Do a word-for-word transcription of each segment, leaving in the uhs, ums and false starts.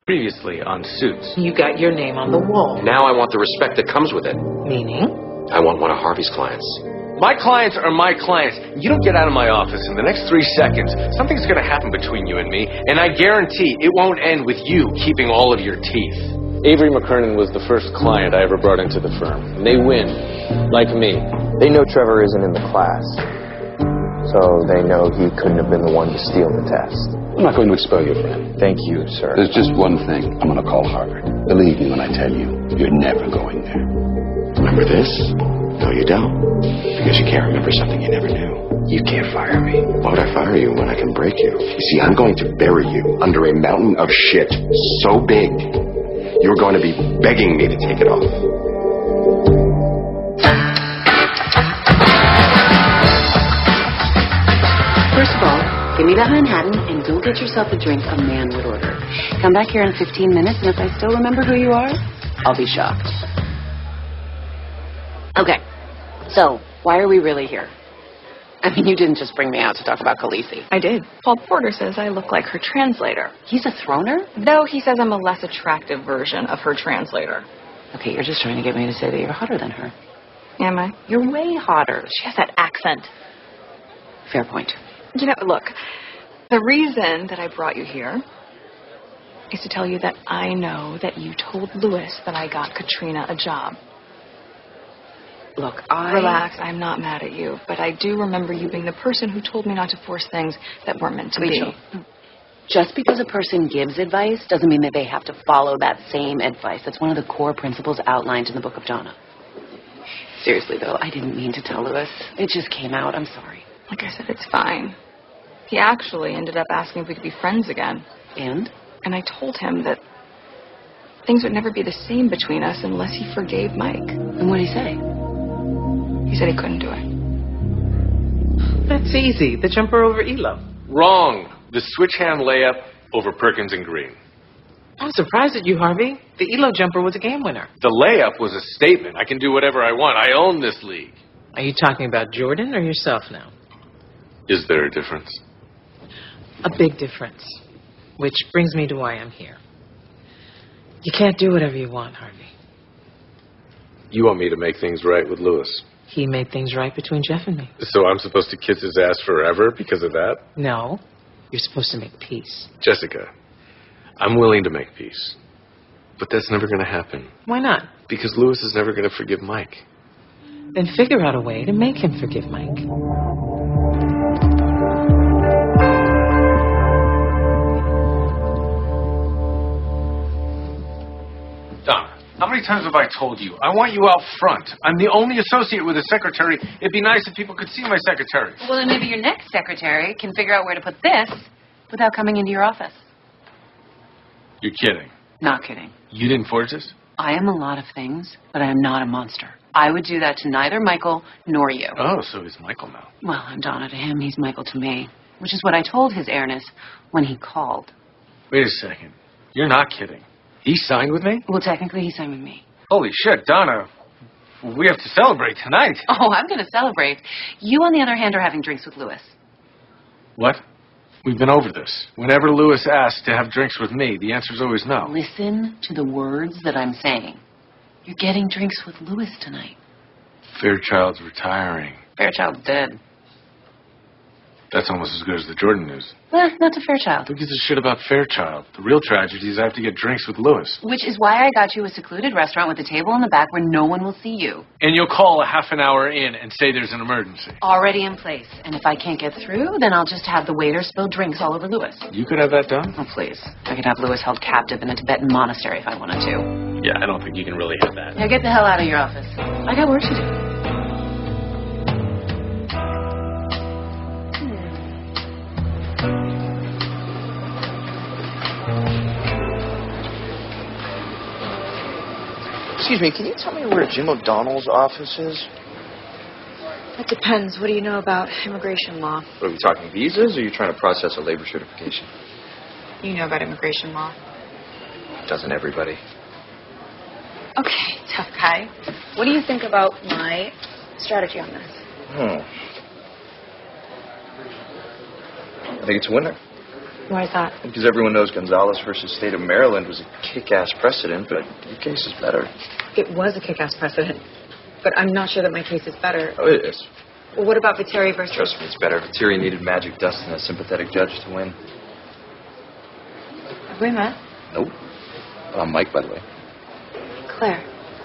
Previously on Suits. You got your name on the wall. Now I want the respect that comes with it. Meaning? I want one of Harvey's clients. My clients are my clients. You don't get out of my office in the next three seconds, something's going to happen between you and me, and I guarantee it won't end with you keeping all of your teeth. Avery McKernan was the first client I ever brought into the firm, and they win, like me. They know Trevor isn't in the class, so they know he couldn't have been the one to steal the test. I'm not going to expel your friend. Thank you, sir. There's just one thing I'm going to call Harvard. Believe me when I tell you, you're never going there. Remember this? No, you don't. Because you can't remember something you never knew. You can't fire me. Why would I fire you when I can break you? You see, I'm going to bury you under a mountain of shit so big, you're going to be begging me to take it off. First of all, give me that Manhattan and go get yourself a drink a man would order. Come back here in fifteen minutes, and if I still remember who you are, I'll be shocked. Okay, so why are we really here? I mean, you didn't just bring me out to talk about Khaleesi. I did. Paul Porter says I look like her translator. He's a throner? Though he says I'm a less attractive version of her translator. Okay, you're just trying to get me to say that you're hotter than her. Am I? You're way hotter. She has that accent. Fair point. You know, look, the reason that I brought you here is to tell you that I know that you told Lewis that I got Katrina a job. Look, I... Relax, I'm not mad at you, but I do remember you being the person who told me not to force things that weren't meant to Rachel, be. Just because a person gives advice doesn't mean that they have to follow that same advice. That's one of the core principles outlined in the Book of Donna. Seriously, though, I didn't mean to tell Lewis. It just came out. I'm sorry. Like I said, it's fine. He actually ended up asking if we could be friends again. And? And I told him that things would never be the same between us unless he forgave Mike. And what did he say? He said he couldn't do it. That's easy. The jumper over Elo. Wrong. The switch hand layup over Perkins and Green. I'm surprised at you, Harvey. The Elo jumper was a game winner. The layup was a statement. I can do whatever I want. I own this league. Are you talking about Jordan or yourself now? Is there a difference? A big difference. Which brings me to why I'm here. You can't do whatever you want, Harvey. You want me to make things right with Lewis? He made things right between Jeff and me. So I'm supposed to kiss his ass forever because of that? No. You're supposed to make peace. Jessica, I'm willing to make peace. But that's never going to happen. Why not? Because Lewis is never going to forgive Mike. Then figure out a way to make him forgive Mike. Donna, how many times have I told you? I want you out front. I'm the only associate with a secretary. It'd be nice if people could see my secretary. Well, then maybe your next secretary can figure out where to put this without coming into your office. You're kidding. Not kidding. You didn't forge this? I am a lot of things, but I am not a monster. I would do that to neither Michael nor you. Oh, so he's Michael now. Well, I'm Donna to him. He's Michael to me. Which is what I told His Airness when he called. Wait a second. You're not kidding. He signed with me? Well, technically, he signed with me. Holy shit, Donna. We have to celebrate tonight. Oh, I'm going to celebrate. You, on the other hand, are having drinks with Lewis. What? We've been over this. Whenever Lewis asks to have drinks with me, the answer's always no. Listen to the words that I'm saying. You're getting drinks with Lewis tonight. Fairchild's retiring. Fairchild's dead. That's almost as good as the Jordan news. Eh, not to Fairchild. Who gives a shit about Fairchild? The real tragedy is I have to get drinks with Lewis. Which is why I got you a secluded restaurant with a table in the back where no one will see you. And you'll call a half an hour in and say there's an emergency. Already in place. And if I can't get through, then I'll just have the waiter spill drinks all over Lewis. You could have that done? Oh, please. I could have Lewis held captive in a Tibetan monastery if I wanted to. Yeah, I don't think you can really have that. Now get the hell out of your office. I got work to do. Excuse me, can you tell me where Jim O'Donnell's office is? It depends. What do you know about immigration law? What, are we talking visas, or are you trying to process a labor certification? You know about immigration law. Doesn't everybody? Okay, tough guy. What do you think about my strategy on this? Hmm. I think it's a winner. Why is that? Because everyone knows Gonzalez versus State of Maryland was a kick-ass precedent, but your case is better. It was a kick-ass precedent, but I'm not sure that my case is better. Oh, it is. Well, what about Viteri versus... Trust me, it's better. Viteri needed magic dust and a sympathetic judge to win. Have we met? Nope. Well, I'm Mike, by the way. Claire.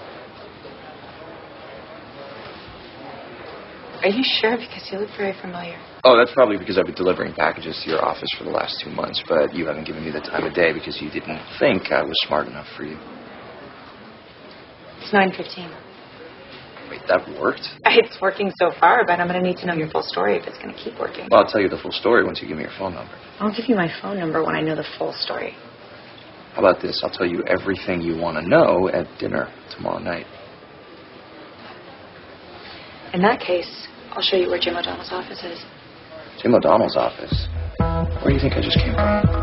Are you sure? Because you look very familiar. Oh, that's probably because I've been delivering packages to your office for the last two months, but you haven't given me the time of day because you didn't think I was smart enough for you. It's nine fifteen. Wait, that worked? It's working so far, but I'm going to need to know your full story if it's going to keep working. Well, I'll tell you the full story once you give me your phone number. I'll give you my phone number when I know the full story. How about this? I'll tell you everything you want to know at dinner tomorrow night. In that case, I'll show you where Jim O'Donnell's office is. Jim O'Donnell's office? Where do you think I just came from?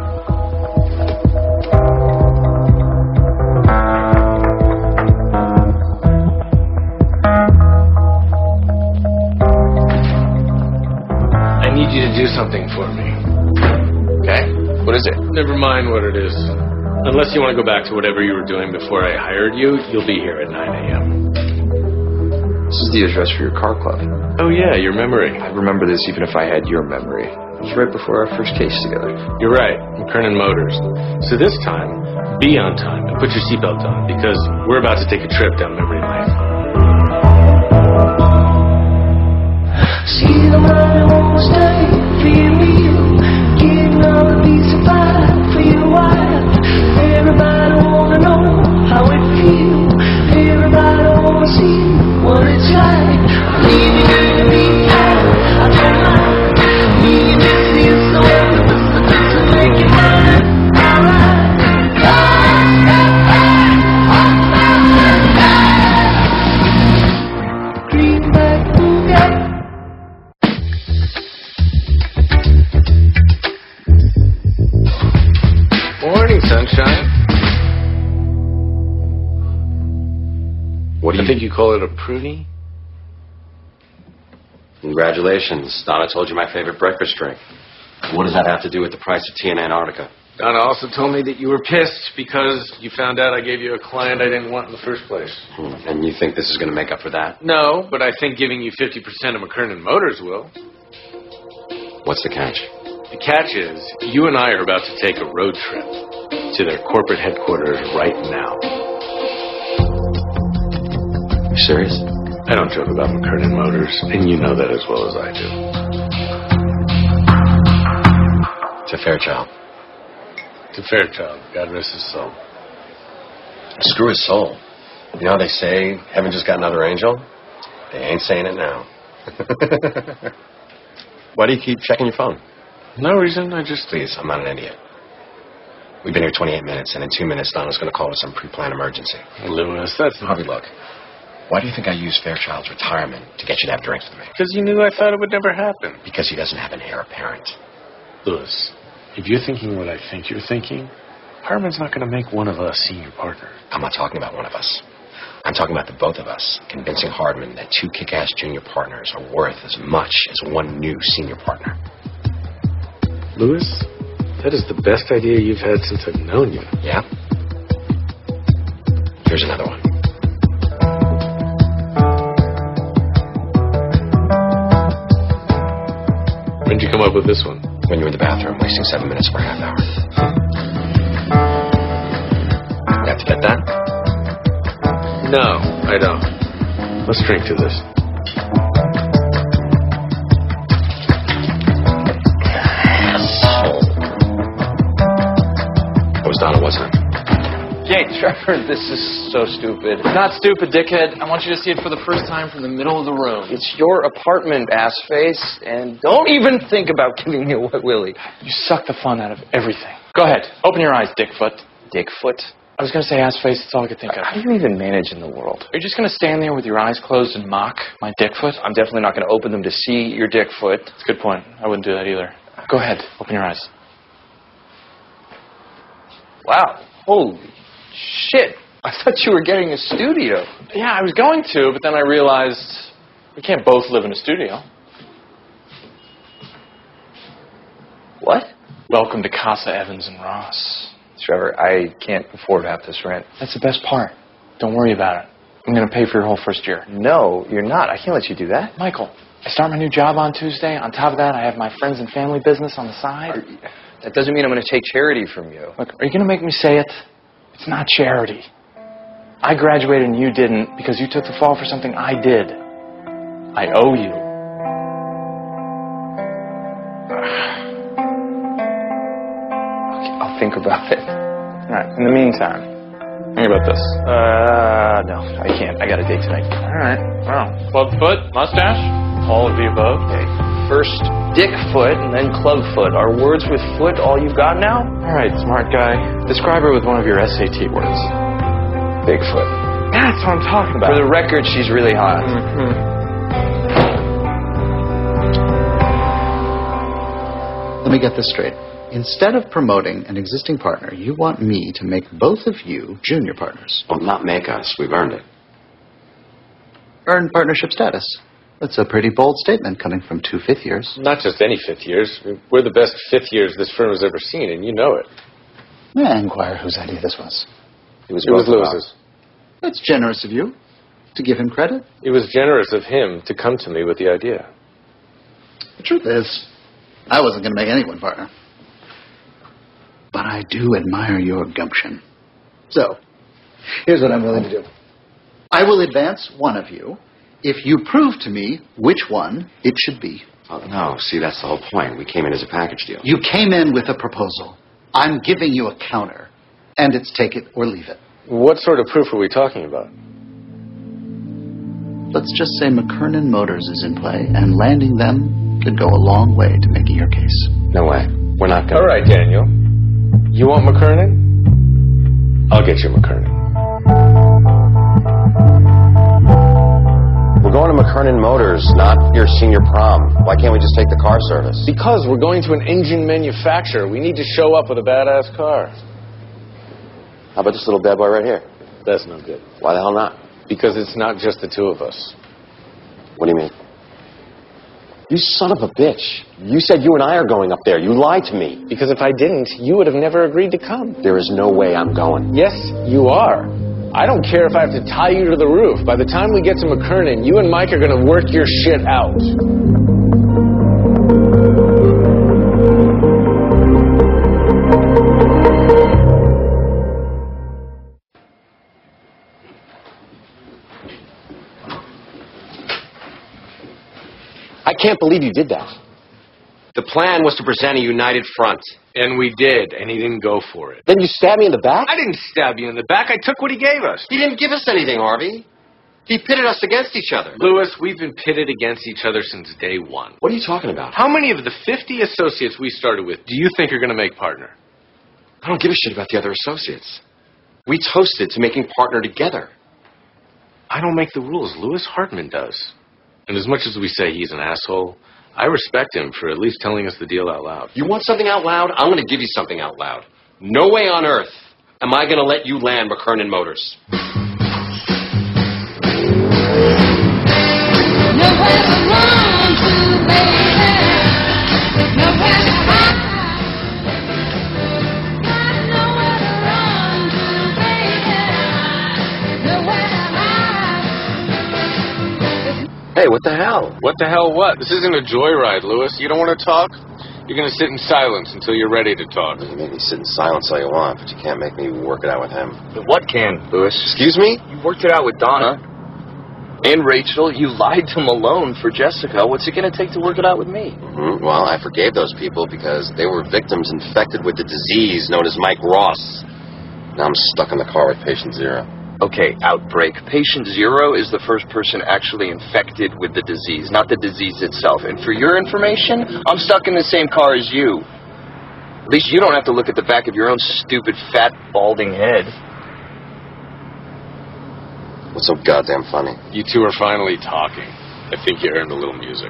I need you to do something for me. Okay. What is it? Never mind what it is. Unless you want to go back to whatever you were doing before I hired you, you'll be here at nine a.m. This is the address for your car club. Oh, yeah, your memory. I remember this even if I had your memory. It was right before our first case together. You're right, McKernan Motors. So this time, be on time and put your seatbelt on, because we're about to take a trip down memory lane. See the money won't stay for you and you. Getting all the piece of pie for your wife. Everybody wanna know how it feels. Everybody wanna see what it's like. Leaving you to be out. I don't mind. Me and this is so effortless, but this will make you mine. Alright. Greenback Bugatti. Morning, sunshine. What do you I think you call it a prunie? Congratulations. Donna told you my favorite breakfast drink. What does that have to do with the price of tea in Antarctica? Donna also told me that you were pissed because you found out I gave you a client I didn't want in the first place. Hmm. And you think this is going to make up for that? No, but I think giving you fifty percent of McKernan Motors will. What's the catch? The catch is, you and I are about to take a road trip to their corporate headquarters right now. You serious? I don't joke about McKernan Motors, and you know that as well as I do. To Fairchild. To Fairchild, God rest his soul. Screw his soul. You know how they say heaven just got another angel? They ain't saying it now. Why do you keep checking your phone? No reason, I just... Please, I'm not an idiot. We've been here twenty-eight minutes, and in two minutes, Donna's going to call us some pre-planned emergency. Lewis, that's... Harvey, look. Why do you think I used Fairchild's retirement to get you to have drinks with me? Because you knew I thought it would never happen. Because he doesn't have an heir apparent. Lewis, if you're thinking what I think you're thinking, Harmon's not going to make one of us senior partner. I'm not talking about one of us. I'm talking about the both of us, convincing Hardman that two kick-ass junior partners are worth as much as one new senior partner. Lewis, that is the best idea you've had since I've known you. Yeah? Here's another one. When did you come up with this one? When you were in the bathroom, wasting seven minutes for a half hour. You have to get that? No, I don't. Let's drink to this. That was Donna, wasn't it? Jake, Trevor, this is so stupid. Not stupid, dickhead. I want you to see it for the first time from the middle of the room. It's your apartment, ass face, and don't even think about giving me a wet willy. You suck the fun out of everything. Go ahead. Open your eyes, Dickfoot. Dickfoot? I was going to say ass face. That's all I could think of. How do you even manage in the world? Are you just going to stand there with your eyes closed and mock my Dickfoot? I'm definitely not going to open them to see your Dickfoot. That's a good point. I wouldn't do that either. Go ahead. Open your eyes. Wow. Holy shit. I thought you were getting a studio. Yeah, I was going to, but then I realized we can't both live in a studio. What? Welcome to Casa Evans and Ross. Trevor, I can't afford half this rent. That's the best part. Don't worry about it. I'm going to pay for your whole first year. No, you're not. I can't let you do that. Michael, I start my new job on Tuesday. On top of that, I have my friends and family business on the side. Are, that doesn't mean I'm going to take charity from you. Look, are you going to make me say it? It's not charity. I graduated and you didn't because you took the fall for something I did. I owe you. Okay, I'll think about it. All right, in the meantime, think about this. Uh, no, I can't. I got a date tonight. All right. Wow. Clubfoot, mustache, all of the above. Okay. First Dickfoot and then Clubfoot. Are words with foot all you've got now? All right, smart guy. Describe her with one of your S A T words. Bigfoot. That's what I'm talking about. For the record, she's really hot. Mm-hmm. Let me get this straight. Instead of promoting an existing partner, you want me to make both of you junior partners. Well, not make us. We've earned it. Earn partnership status. That's a pretty bold statement coming from two fifth years. Not just any fifth years. We're the best fifth years this firm has ever seen, and you know it. May I inquire whose idea this was? It was, it was Lewis's. That's generous of you to give him credit. It was generous of him to come to me with the idea. The truth is, I wasn't going to make anyone partner. But I do admire your gumption. So, here's what I'm willing to do. I will advance one of you if you prove to me which one it should be. Oh, no, see, that's the whole point. We came in as a package deal. You came in with a proposal. I'm giving you a counter. And it's take it or leave it. What sort of proof are we talking about? Let's just say McKernan Motors is in play, and landing them could go a long way to making your case. No way. We're not going to... All right, Daniel. You want McKernan? I'll get you McKernan. We're going to McKernan Motors, not your senior prom. Why can't we just take the car service? Because we're going to an engine manufacturer. We need to show up with a badass car. How about this little bad boy right here? That's no good. Why the hell not? Because it's not just the two of us. What do you mean? You son of a bitch. You said you and I are going up there. You lied to me. Because if I didn't, you would have never agreed to come. There is no way I'm going. Yes, you are. I don't care if I have to tie you to the roof. By the time we get to McKernan, you and Mike are going to work your shit out. I can't believe you did that. The plan was to present a united front. And we did, and he didn't go for it. Then you stabbed me in the back? I didn't stab you in the back. I took what he gave us. He didn't give us anything, Harvey. He pitted us against each other. Lewis, we've been pitted against each other since day one. What are you talking about? How many of the fifty associates we started with do you think are going to make partner? I don't give a shit about the other associates. We toasted to making partner together. I don't make the rules. Lewis Hartman does. And as much as we say he's an asshole, I respect him for at least telling us the deal out loud. You want something out loud? I'm going to give you something out loud. No way on earth am I going to let you land McKernan Motors. Nowhere to run to, baby. Nowhere to hide. Nowhere to run to, baby. Nowhere to hide. Hey, what the hell? What the hell what? This isn't a joyride, Lewis. You don't want to talk? You're going to sit in silence until you're ready to talk. You can make me sit in silence all you want, but you can't make me work it out with him. What can, Lewis? Excuse me? You worked it out with Donna. And Rachel. You lied to Malone for Jessica. What's it going to take to work it out with me? Mm-hmm. Well, I forgave those people because they were victims infected with the disease known as Mike Ross. Now I'm stuck in the car with patient zero. Okay, outbreak. Patient zero is the first person actually infected with the disease, not the disease itself. And for your information, I'm stuck in the same car as you. At least you don't have to look at the back of your own stupid, fat, balding head. What's so goddamn funny? You two are finally talking. I think you earned a little music.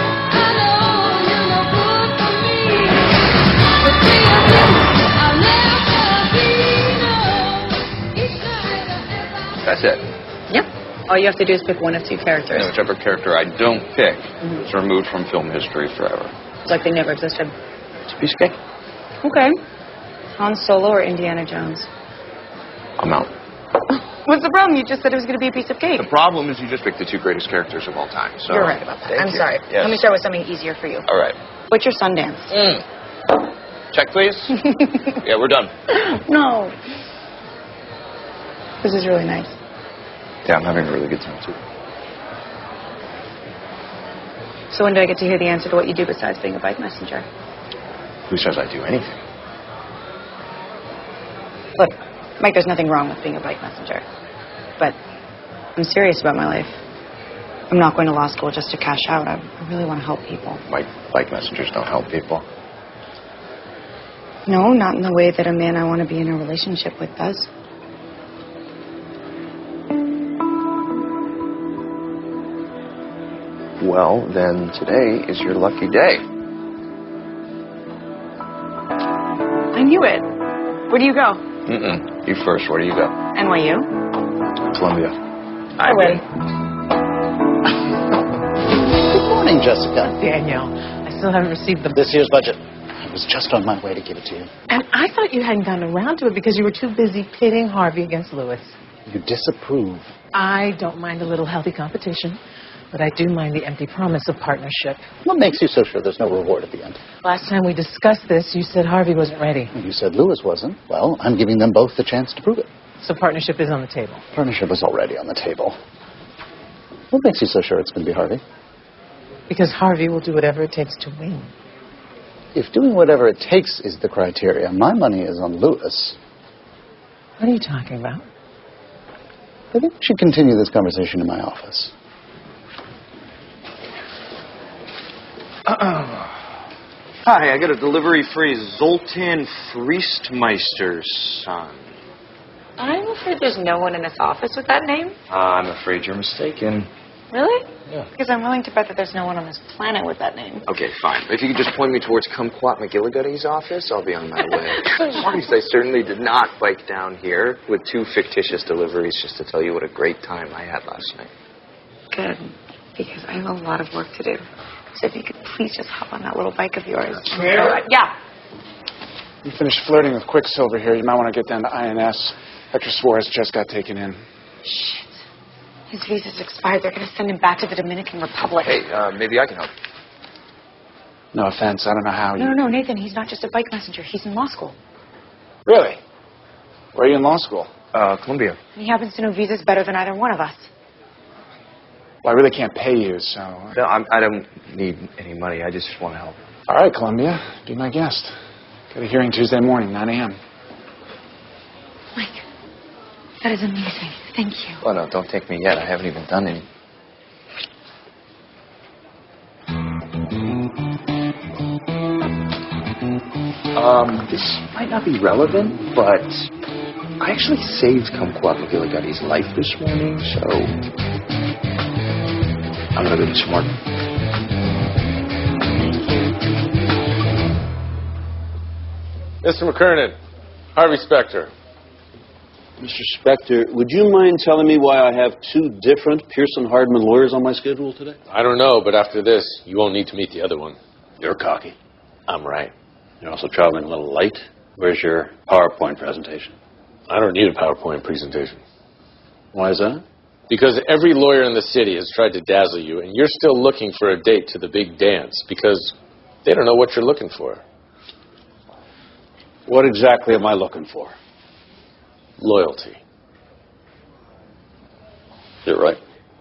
That's it. Yep. All you have to do is pick one of two characters. And whichever character I don't pick mm-hmm. is removed from film history forever. It's like they never existed. It's a piece of cake. Okay. Han Solo or Indiana Jones? I'm out. What's the problem? You just said it was going to be a piece of cake. The problem is you just picked the two greatest characters of all time. So. You're right about that. Thank I'm you. sorry. Yes. Let me start with something easier for you. All right. What's your Sundance? Mm. Check, please. Yeah, we're done. No. This is really nice. Yeah, I'm having a really good time, too. So when do I get to hear the answer to what you do besides being a bike messenger? Who says I do anything? Look, Mike, there's nothing wrong with being a bike messenger. But I'm serious about my life. I'm not going to law school just to cash out. I, I really want to help people. Bike, bike messengers don't help people. No, not in the way that a man I want to be in a relationship with does. Well, then today is your lucky day. I knew it. Where do you go? Mm-mm. You first. Where do you go? N Y U. Columbia. I win. Good morning, Jessica. Daniel, I still haven't received the... This year's budget. I was just on my way to give it to you. And I thought you hadn't gotten around to it because you were too busy pitting Harvey against Lewis. You disapprove. I don't mind a little healthy competition, but I do mind the empty promise of partnership. What makes you so sure there's no reward at the end? Last time we discussed this, you said Harvey wasn't ready. You said Lewis wasn't. Well, I'm giving them both the chance to prove it. So partnership is on the table. Partnership is already on the table. What makes you so sure it's going to be Harvey? Because Harvey will do whatever it takes to win. If doing whatever it takes is the criteria, my money is on Lewis. What are you talking about? I think we should continue this conversation in my office. Uh-oh. Hi, I got a delivery for Zoltan Friestmeister's son. I'm afraid there's no one in this office with that name. Uh, I'm afraid you're mistaken. Really? Yeah. Because I'm willing to bet that there's no one on this planet with that name. Okay, fine. If you could just point me towards Kumquat McGillicuddy's office, I'll be on my way. I certainly did not bike down here with two fictitious deliveries just to tell you what a great time I had last night. Good. Because I have a lot of work to do. So if you could please just hop on that little bike of yours. Claire? Yeah. You finished flirting with Quicksilver here. You might want to get down to I N S. Hector Suarez just got taken in. Shit. His visa's expired. They're going to send him back to the Dominican Republic. Hey, uh, maybe I can help. No offense. I don't know how No, you... no, no, Nathan. He's not just a bike messenger. He's in law school. Really? Where are you in law school? Uh, Columbia. And he happens to know visas better than either one of us. Well, I really can't pay you, so... No, I'm, I don't need any money. I just want to help. All right, Columbia. Be my guest. Got a hearing Tuesday morning, nine a.m. Mike, that is amazing. Thank you. Oh, no, don't take me yet. I haven't even done any. Um, this might not be relevant, but I actually saved Kumquat McGillicuddy's life this morning, so I'm gonna go do some work. Mister McKernan, Harvey Specter. Mister Specter, would you mind telling me why I have two different Pearson Hardman lawyers on my schedule today? I don't know, but after this, you won't need to meet the other one. You're cocky. I'm right. You're also traveling a little late. Where's your PowerPoint presentation? I don't need a PowerPoint presentation. Why is that? Because every lawyer in the city has tried to dazzle you, and you're still looking for a date to the big dance because they don't know what you're looking for. What exactly am I looking for? Loyalty. You're right.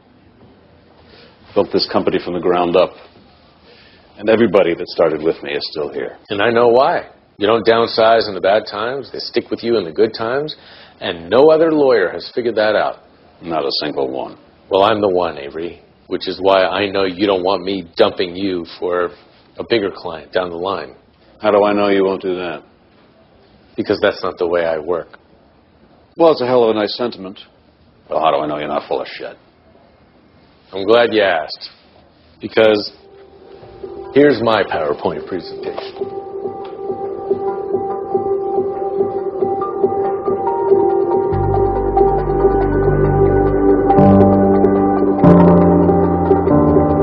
Built this company from the ground up. And everybody that started with me is still here. And I know why. You don't downsize in the bad times. They stick with you in the good times. And no other lawyer has figured that out. Not a single one. Well, I'm the one, Avery. Which is why I know you don't want me dumping you for a bigger client down the line. How do I know you won't do that? Because that's not the way I work. Well, it's a hell of a nice sentiment. Well, how do I know you're not full of shit? I'm glad you asked. Because here's my PowerPoint presentation.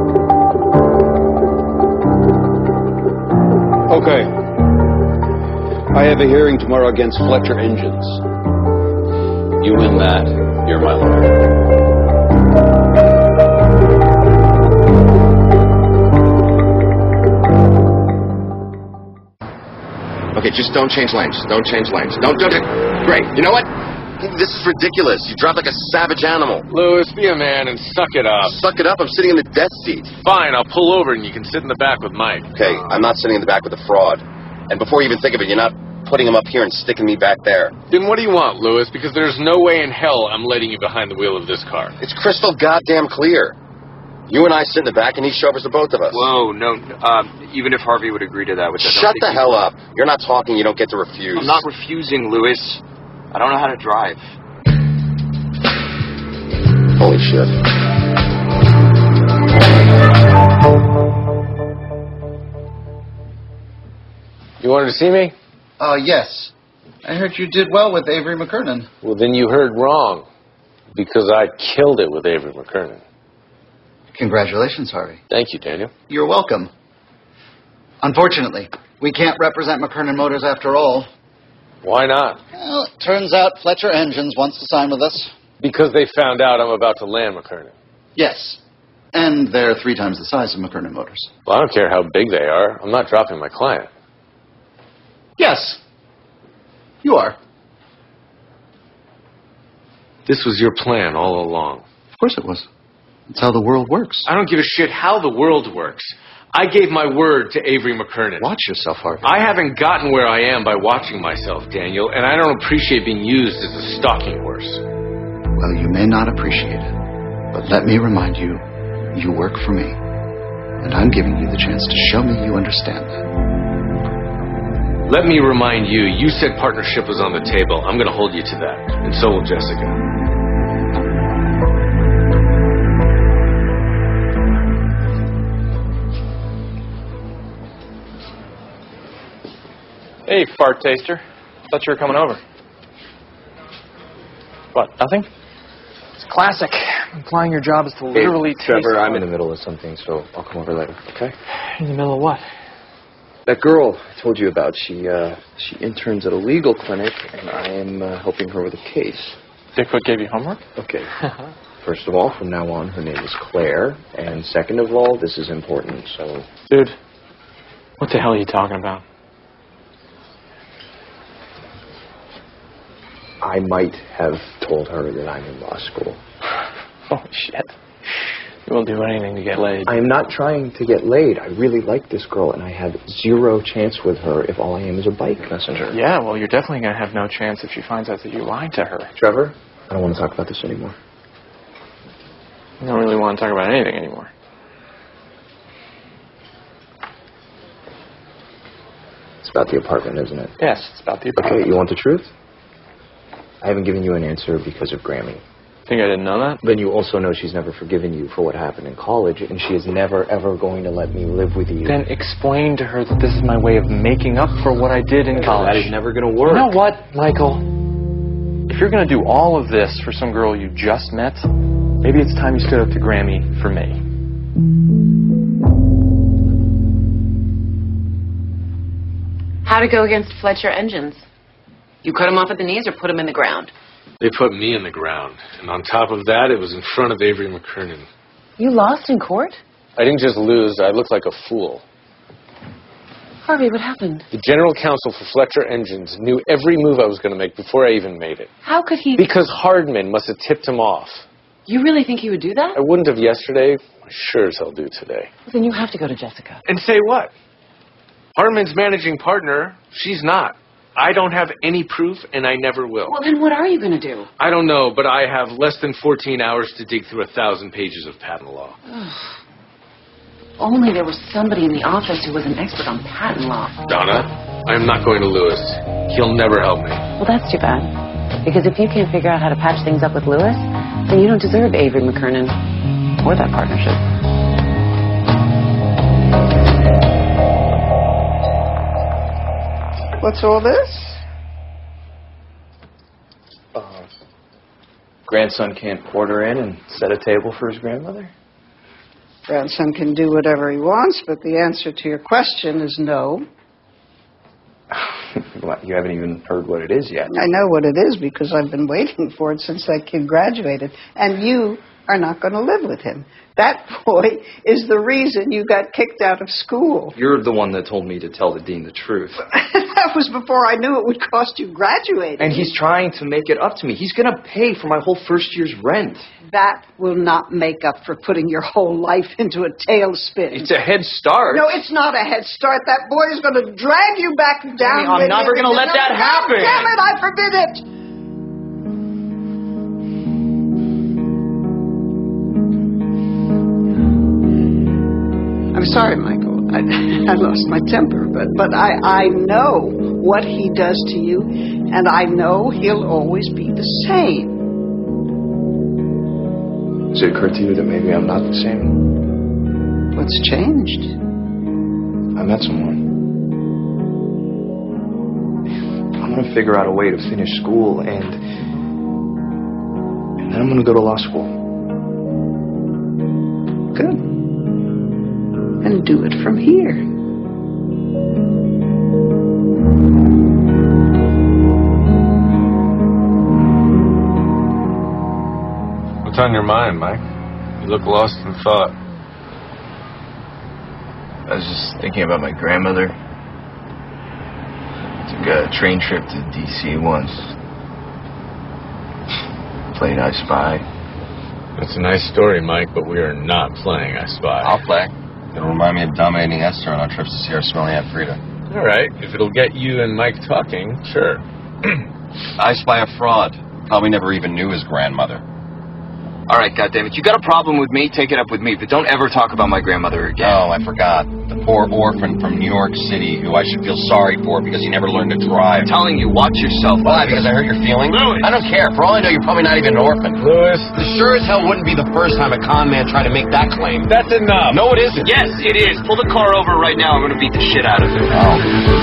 Okay. I have a hearing tomorrow against Fletcher Engines. You win that, you're my lawyer. Okay, just don't change lanes. Don't change lanes. Don't do it. Great. You know what? This is ridiculous. You drive like a savage animal. Lewis, be a man and suck it up. Suck it up. I'm sitting in the death seat. Fine, I'll pull over and you can sit in the back with Mike. Okay, I'm not sitting in the back with a fraud. And before you even think of it, you're not putting him up here and sticking me back there. Then what do you want, Lewis? Because there's no way in hell I'm letting you behind the wheel of this car. It's crystal goddamn clear. You and I sit in the back and he chauffeurs the both of us. Whoa, no. Um, even if Harvey would agree to that, which I don't Shut think the he hell would. up. You're not talking. You don't get to refuse. I'm not refusing, Lewis. I don't know how to drive. Holy shit. You wanted to see me? Uh, yes. I heard you did well with Avery McKernan. Well, then you heard wrong. Because I killed it with Avery McKernan. Congratulations, Harvey. Thank you, Daniel. You're welcome. Unfortunately, we can't represent McKernan Motors after all. Why not? Well, it turns out Fletcher Engines wants to sign with us. Because they found out I'm about to land McKernan. Yes. And they're three times the size of McKernan Motors. Well, I don't care how big they are. I'm not dropping my client. Yes. You are. This was your plan all along. Of course it was. It's how the world works. I don't give a shit how the world works. I gave my word to Avery McKernan. Watch yourself, Harvey. I haven't gotten where I am by watching myself, Daniel, and I don't appreciate being used as a stalking horse. Well, you may not appreciate it, but let me remind you, you work for me. And I'm giving you the chance to show me you understand that. Let me remind you, you said partnership was on the table. I'm going to hold you to that. And so will Jessica. Hey, fart taster. Thought you were coming over. What, nothing? It's classic. Implying your job is to literally Hey, Trevor, taste I'm what- in the middle of something, so I'll come over later, okay? In the middle of what? That girl I told you about, she, uh, she interns at a legal clinic, and I am uh, helping her with a case. Dickfoot gave you homework? Okay. First of all, from now on, her name is Claire, and second of all, this is important, so... Dude, what the hell are you talking about? I might have told her that I'm in law school. Holy shit. You will do anything to get laid. I am not trying to get laid. I really like this girl, and I have zero chance with her if all I am is a bike messenger. Yeah, well, you're definitely going to have no chance if she finds out that you lied to her. Trevor, I don't want to talk about this anymore. You don't really want to talk about anything anymore. It's about the apartment, isn't it? Yes, it's about the apartment. Okay, you want the truth? I haven't given you an answer because of Grammy. Think I didn't know that? Then you also know she's never forgiven you for what happened in college, and she is never, ever going to let me live with you. Then explain to her that this is my way of making up for what I did in college. That is never going to work. You know what, Michael? If you're going to do all of this for some girl you just met, maybe it's time you stood up to Grammy for me. How'd it go against Fletcher Engines? You cut him off at the knees or put him in the ground? They put me in the ground. And on top of that, it was in front of Avery McKernan. You lost in court? I didn't just lose, I looked like a fool. Harvey, what happened? The general counsel for Fletcher Engines knew every move I was going to make before I even made it. How could he... Because Hardman must have tipped him off. You really think he would do that? I wouldn't have yesterday. I sure as hell do today. Well, then you have to go to Jessica. And say what? Hardman's managing partner. She's not. I don't have any proof, and I never will. Well, then what are you going to do? I don't know, but I have less than fourteen hours to dig through a thousand pages of patent law. Only there was somebody in the office who was an expert on patent law. Donna, I am not going to Lewis. He'll never help me. Well, that's too bad. Because if you can't figure out how to patch things up with Lewis, then you don't deserve Avery McKernan or that partnership. What's all this? Uh, grandson can't order in and set a table for his grandmother? Grandson can do whatever he wants, but the answer to your question is no. Well, what, you haven't even heard what it is yet. I know what it is because I've been waiting for it since that kid graduated. And you are not going to live with him. That boy is the reason you got kicked out of school. You're the one that told me to tell the dean the truth. That was before I knew it would cost you graduating. And he's trying to make it up to me. He's going to pay for my whole first year's rent. That will not make up for putting your whole life into a tailspin. It's a head start. No, it's not a head start. That boy is going to drag you back down. Honey, I'm never going to let that happen. Damn it, I forbid it. I'm sorry, Michael. I, I lost my temper, but, but I, I know what he does to you, and I know he'll always be the same. Does it occur to you that maybe I'm not the same? What's changed? I met someone. I'm going to figure out a way to finish school, and, and then I'm going to go to law school. Good. And do it from here. What's on your mind, Mike? You look lost in thought. I was just thinking about my grandmother. Took a train trip to D C once. Played I Spy. It's a nice story, Mike, but we are not playing I Spy. I'll play. It'll remind me of dominating Esther on our trips to see our smelly Aunt Frida. All right, if it'll get you and Mike talking, sure. I Spy a fraud. Probably never even knew his grandmother. All right, goddammit, you got a problem with me, take it up with me, but don't ever talk about my grandmother again. Oh, I forgot. The poor orphan from New York City who I should feel sorry for because he never learned to drive. I'm telling you, watch yourself. Why? Because I hurt your feelings? Louis! I don't care. For all I know, you're probably not even an orphan. Louis! This sure as hell wouldn't be the first time a con man tried to make that claim. That's enough. No, it isn't. Yes, it is. Pull the car over right now. I'm going to beat the shit out of it. Oh.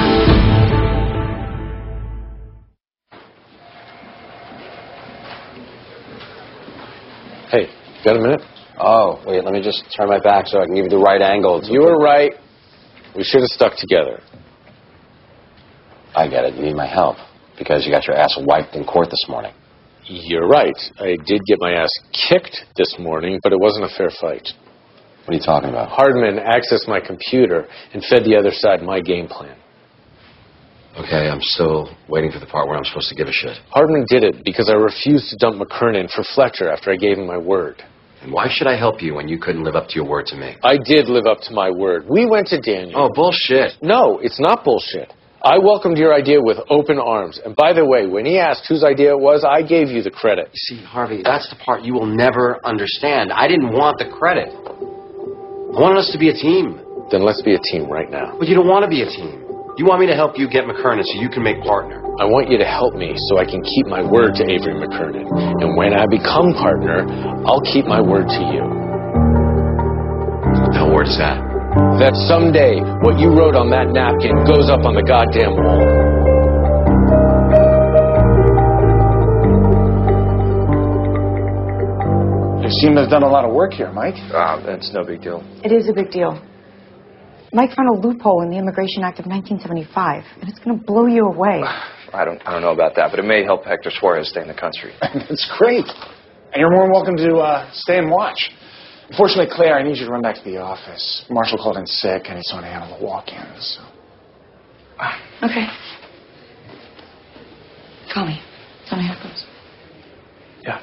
Hey, got a minute? Oh, wait, let me just turn my back so I can give you the right angle. You were right. We should have stuck together. I get it. You need my help because you got your ass wiped in court this morning. You're right. I did get my ass kicked this morning, but it wasn't a fair fight. What are you talking about? Hardman accessed my computer and fed the other side my game plan. Okay, I'm still waiting for the part where I'm supposed to give a shit. Hardman did it because I refused to dump McKernan for Fletcher after I gave him my word. And why should I help you when you couldn't live up to your word to me? I did live up to my word. We went to Daniel. Oh, bullshit. No, it's not bullshit. I welcomed your idea with open arms. And by the way, when he asked whose idea it was, I gave you the credit. You see, Harvey, that's the part you will never understand. I didn't want the credit. I wanted us to be a team. Then let's be a team right now. But you don't want to be a team. You want me to help you get McKernan so you can make partner. I want you to help me so I can keep my word to Avery McKernan. And when I become partner, I'll keep my word to you. What the hell word is that? That someday, what you wrote on that napkin goes up on the goddamn wall. You seem to have done a lot of work here, Mike. Ah, that's no big deal. It is a big deal. Mike found a loophole in the Immigration Act of nineteen seventy-five, and it's going to blow you away. I don't, I don't know about that, but it may help Hector Suarez stay in the country. That's great. And you're more than welcome to uh, stay and watch. Unfortunately, Claire, I need you to run back to the office. Marshall called in sick, and he's on to handle the walk-ins. So. Okay. Call me. Tell me how it goes. Yeah.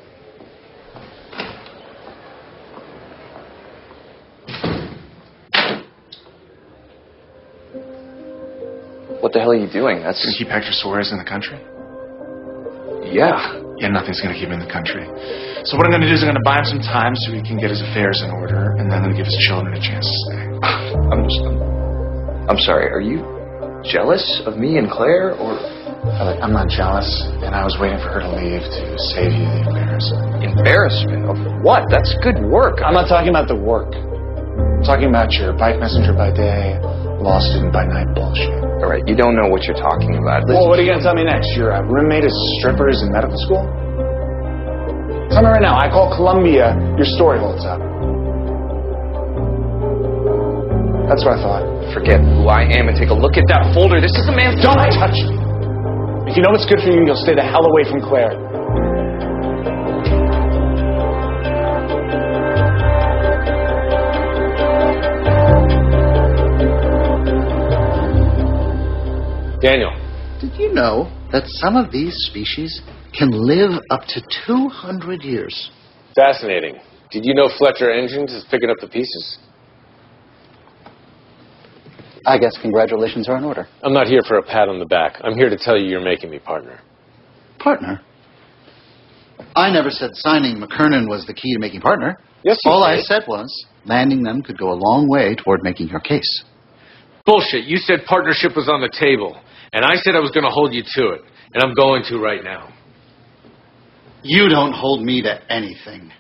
What the hell are you doing? That's going to keep Hector Suarez in the country? Yeah. Yeah, nothing's going to keep him in the country. So what I'm going to do is I'm going to buy him some time so he can get his affairs in order, and then I'm going to give his children a chance to stay. I'm just... I'm, I'm sorry, are you jealous of me and Claire, or... Look, I'm not jealous, and I was waiting for her to leave to save you the embarrassment. Embarrassment? Of what? That's good work. I'm not talking about the work. I'm talking about your bike messenger by day, law student by night bullshit. All right, you don't know what you're talking about. Listen, well, what are you going to tell me next? Your uh, roommate is strippers in medical school? Tell me right now. I call Columbia. Your story holds up. That's what I thought. Forget who I am and take a look at that folder. This is a man's Don't life. touch me. If you know what's good for you, you'll stay the hell away from Claire. Daniel. Did you know that some of these species can live up to two hundred years? Fascinating. Did you know Fletcher Engines is picking up the pieces? I guess congratulations are in order. I'm not here for a pat on the back. I'm here to tell you you're making me partner. Partner? I never said signing McKernan was the key to making partner. Yes, you All did. I said was landing them could go a long way toward making your case. Bullshit. You said partnership was on the table, and I said I was going to hold you to it, and I'm going to right now. You don't hold me to anything.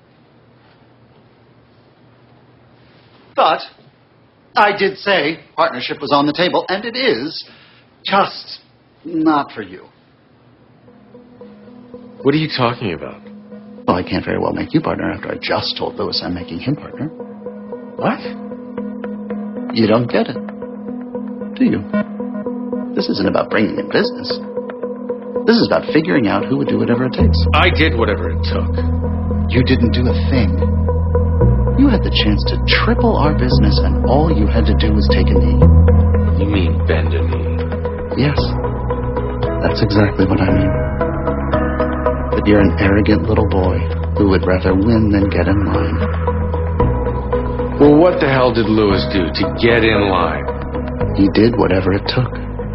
But I did say partnership was on the table, and it is, just not for you. What are you talking about? Well, I can't very well make you partner after I just told Lewis I'm making him partner. What? You don't get it, do you? This isn't about bringing in business. This is about figuring out who would do whatever it takes. I did whatever it took. You didn't do a thing. You had the chance to triple our business, and all you had to do was take a knee. You mean bend a knee? Yes. That's exactly what I mean. But you're an arrogant little boy who would rather win than get in line. Well, what the hell did Lewis do to get in line? He did whatever it took.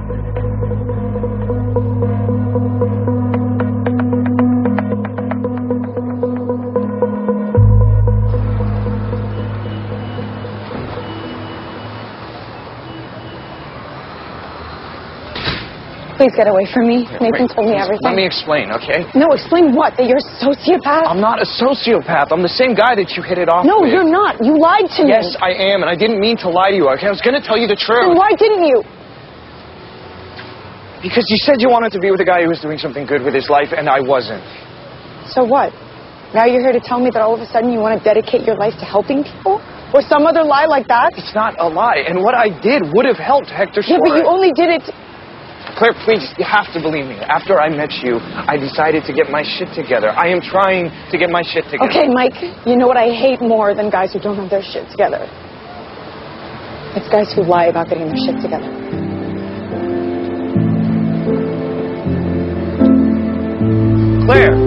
Please get away from me. Nathan told me everything. Let me explain, okay? No, explain what? That you're a sociopath? I'm not a sociopath. I'm the same guy that you hit it off No, with. you're not. You lied to me. Yes, I am, and I didn't mean to lie to you. Okay, I was going to tell you the truth. Then why didn't you? Because you said you wanted to be with a guy who was doing something good with his life, and I wasn't. So what? Now you're here to tell me that all of a sudden you want to dedicate your life to helping people? Or some other lie like that? It's not a lie, and what I did would have helped Hector Yeah, Suarez. but you only did it... Claire, please, you have to believe me. After I met you, I decided to get my shit together. I am trying to get my shit together. Okay, Mike, you know what I hate more than guys who don't have their shit together? It's guys who lie about getting their shit together. Claire!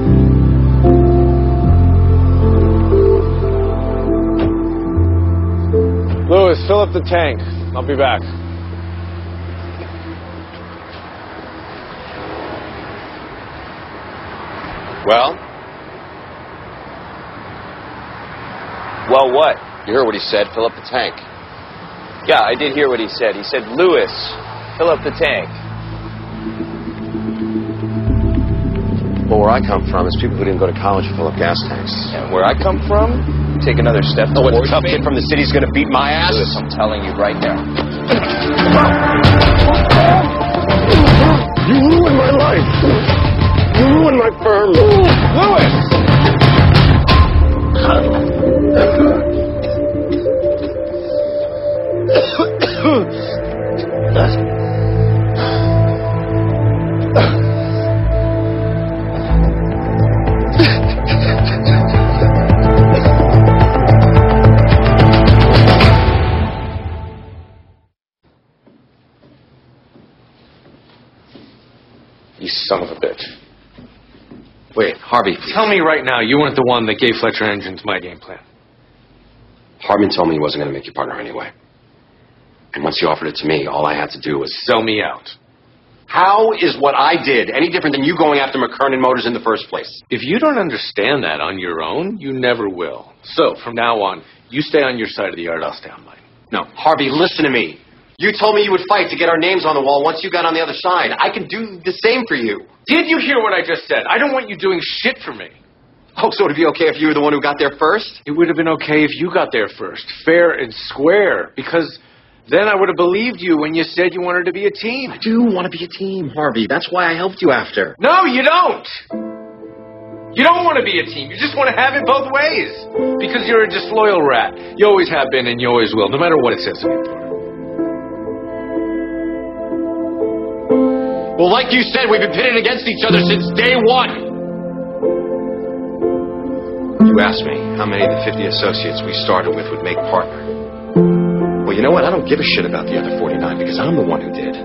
Lewis, fill up the tank. I'll be back. Well? Well, what? You heard what he said. Fill up the tank. Yeah, I did hear what he said. He said, Lewis, fill up the tank. Well, where I come from is people who didn't go to college to fill up gas tanks. And where I come from, take another step Oh, what, the towards tough me. kid from the city's gonna beat my ass? Lewis, I'm telling you right now. You ruined my life. You ruined my firm. Lewis! You son of a bitch. Wait, Harvey. Tell me right now you weren't the one that gave Fletcher Engines my game plan. Hardman told me he wasn't going to make you partner anyway. And once he offered it to me, all I had to do was Sell me out. How is what I did any different than you going after McKernan Motors in the first place? If you don't understand that on your own, you never will. So, from now on, you stay on your side of the yard, I'll stay on mine. No, Harvey, listen to me. You told me you would fight to get our names on the wall once you got on the other side. I can do the same for you. Did you hear what I just said? I don't want you doing shit for me. Oh, so it'd be okay if you were the one who got there first? It would have been okay if you got there first, fair and square, because then I would have believed you when you said you wanted to be a team. I do want to be a team, Harvey. That's why I helped you after. No, you don't! You don't want to be a team. You just want to have it both ways. Because you're a disloyal rat. You always have been and you always will, no matter what it says on your door. Well, like you said, we've been pitted against each other since day one. You asked me how many of the fifty associates we started with would make partner. Well, you know what? I don't give a shit about the other forty-nine because I'm the one who did.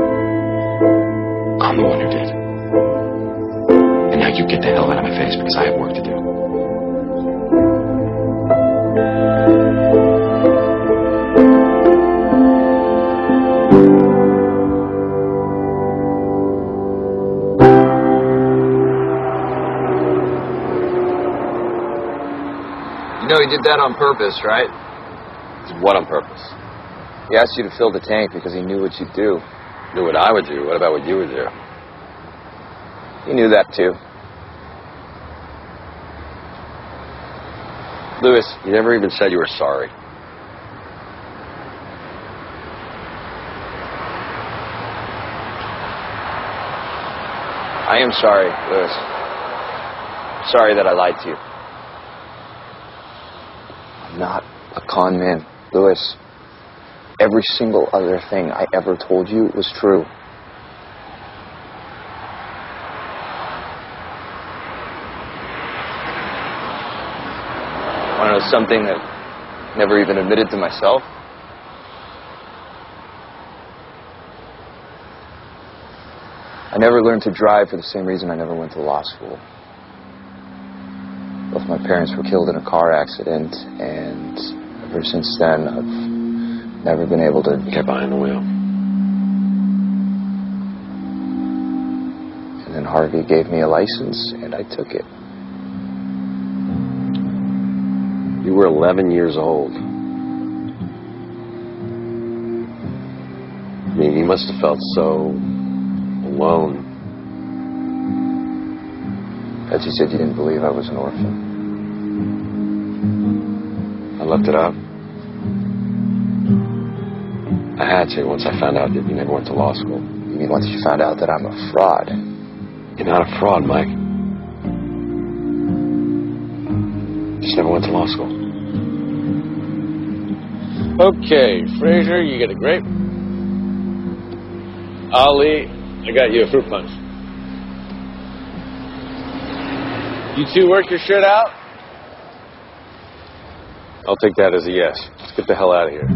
I'm the one who did. And now you get the hell out of my face because I have work to do. You know he did that on purpose, right? What on purpose? He asked you to fill the tank because he knew what you'd do. Knew what I would do. What about what you would do? He knew that too. Lewis, you never even said you were sorry. I am sorry, Lewis. Sorry that I lied to you. I'm not a con man, Lewis. Every single other thing I ever told you was true. Want to know something that I never even admitted to myself? I never learned to drive for the same reason I never went to law school. Both my parents were killed in a car accident, and ever since then, I've never been able to get behind the wheel. And then Harvey gave me a license, and I took it. You were eleven years old. I mean, you must have felt so alone. Bet you said you didn't believe I was an orphan. I looked it up. I had to once I found out that you never went to law school. You mean once you found out that I'm a fraud? You're not a fraud, Mike. Just never went to law school. Okay, Fraser, you get a grape. Ali, I got you a fruit punch. You two work your shit out? I'll take that as a yes. Let's get the hell out of here.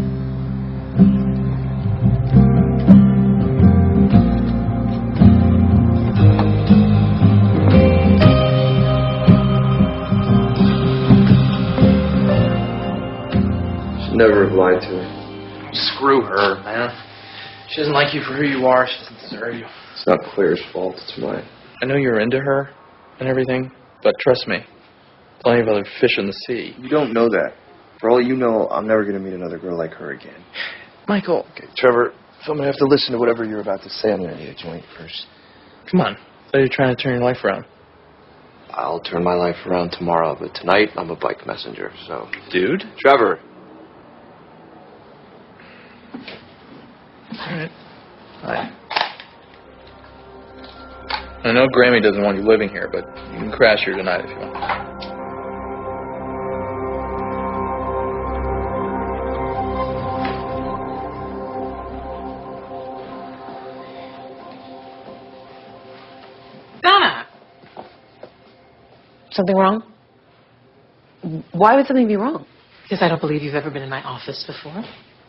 Never have lied to her. Screw her, man. She doesn't like you for who you are. She doesn't deserve you. It's not Claire's fault. It's mine. I know you're into her and everything, but trust me, plenty of other fish in the sea. You don't know that. For all you know, I'm never going to meet another girl like her again. Michael. Okay, Trevor, if I'm going to have to listen to whatever you're about to say, I'm going to need a joint first. Come on. I thought you were trying to turn your life around. I'll turn my life around tomorrow, but tonight I'm a bike messenger, so... Dude? Trevor. All right. Bye. I know Grammy doesn't want you living here, but you can crash here tonight if you want. Donna! Something wrong? Why would something be wrong? Because I don't believe you've ever been in my office before.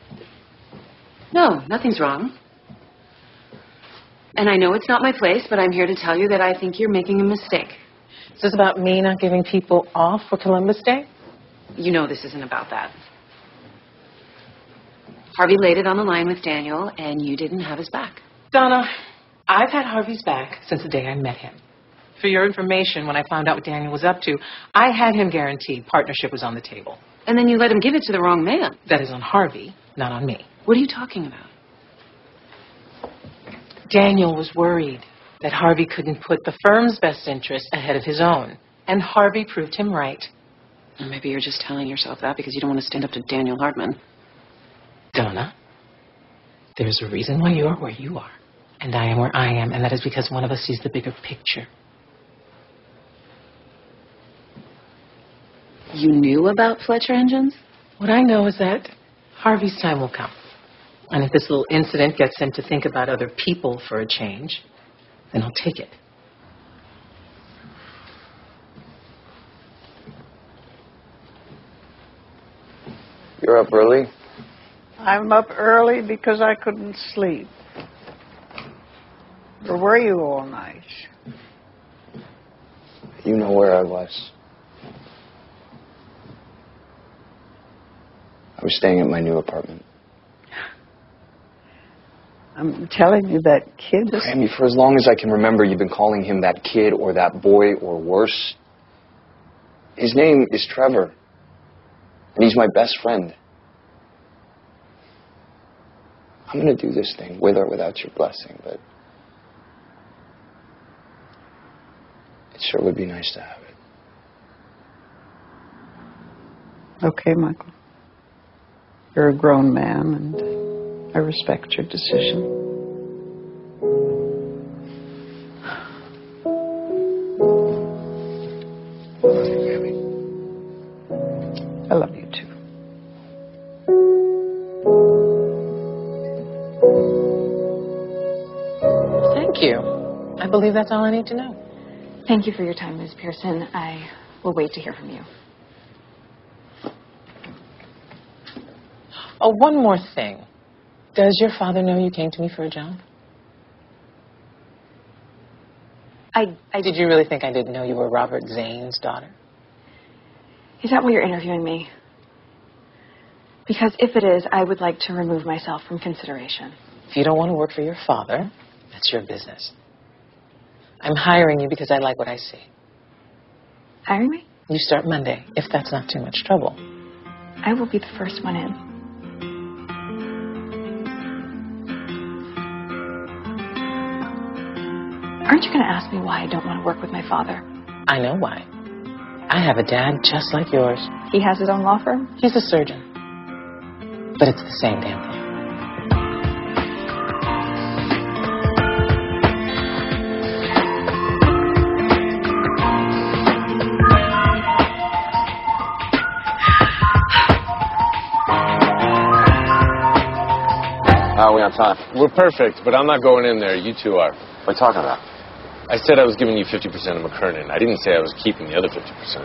No, nothing's wrong. And I know it's not my place, but I'm here to tell you that I think you're making a mistake. Is this about me not giving people off for Columbus Day? You know this isn't about that. Harvey laid it on the line with Daniel, and you didn't have his back. Donna, I've had Harvey's back since the day I met him. For your information, when I found out what Daniel was up to, I had him guaranteed partnership was on the table. And then you let him give it to the wrong man. That is on Harvey, not on me. What are you talking about? Daniel was worried that Harvey couldn't put the firm's best interest ahead of his own. And Harvey proved him right. Or maybe you're just telling yourself that because you don't want to stand up to Daniel Hartman. Donna, there's a reason why you are where you are. And I am where I am, and that is because one of us sees the bigger picture. You knew about Fletcher Engines? What I know is that Harvey's time will come. And if this little incident gets him to think about other people for a change, then he'll take it. You're up early? I'm up early because I couldn't sleep. Where were you all night? You know where I was. I was staying at my new apartment. I'm telling you, that kid... I mean, for as long as I can remember, you've been calling him that kid or that boy or worse. His name is Trevor. And he's my best friend. I'm going to do this thing with or without your blessing, but it sure would be nice to have it. Okay, Michael. You're a grown man, and I respect your decision. I love you, baby. I love you, too. Thank you. I believe that's all I need to know. Thank you for your time, Miz Pearson. I will wait to hear from you. Oh, one more thing. Does your father know you came to me for a job? I, I... Did you really think I didn't know you were Robert Zane's daughter? Is that why you're interviewing me? Because if it is, I would like to remove myself from consideration. If you don't want to work for your father, that's your business. I'm hiring you because I like what I see. Hiring me? You start Monday, if that's not too much trouble. I will be the first one in. Aren't you going to ask me why I don't want to work with my father? I know why. I have a dad just like yours. He has his own law firm? He's a surgeon. But it's the same damn thing. How are we on time? We're perfect, but I'm not going in there. You two are. What are you talking about? I said I was giving you fifty percent of McKernan. I didn't say I was keeping the other fifty percent.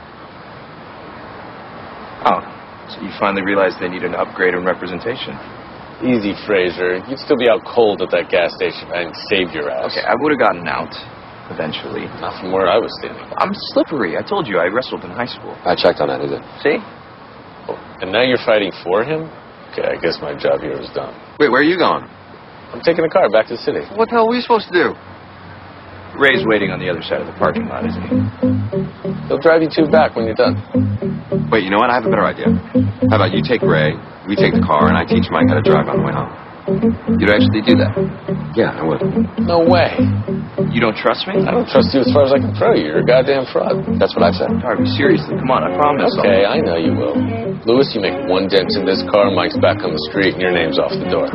Oh, so you finally realized they need an upgrade in representation. Easy, Fraser. You'd still be out cold at that gas station if I hadn't saved your ass. Okay, I would have gotten out eventually. Not from where I was standing. I'm slippery. I told you I wrestled in high school. I checked on that, is it? See? Oh, and now you're fighting for him? Okay, I guess my job here is done. Wait, where are you going? I'm taking a car back to the city. What the hell are we supposed to do? Ray's waiting on the other side of the parking lot, isn't he? He'll drive you two back when you're done. Wait, you know what? I have a better idea. How about you take Ray, we take the car, and I teach Mike how to drive on the way home. You'd actually do that? Yeah, I would. No way. You don't trust me? I don't trust you as far as I can throw you. You're a goddamn fraud. That's what I said. Harvey, seriously, come on, I promise. Okay, I know you will. Lewis, you make one dent in this car, Mike's back on the street, and your name's off the door.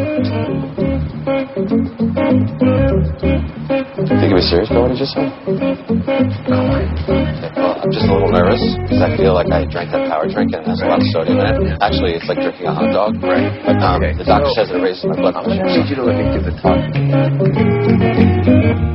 Think he was serious about what he just said? Well, I'm just a little nervous because I feel like I drank that power drink and it has a lot of sodium in it. Actually, it's like drinking a hot dog. Right. But um, Okay. the doctor So, says it raises my blood I'm going to pressure. need you to let me give the talk.